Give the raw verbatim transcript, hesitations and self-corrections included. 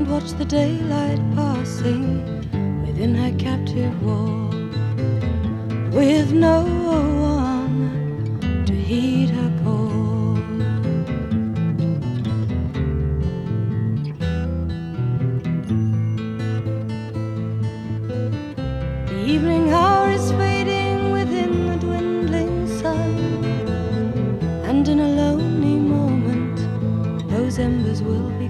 Watch the daylight passing within her captive wall, with no one to heed her call. The evening hour is fading within the dwindling sun, and in a lonely moment those embers will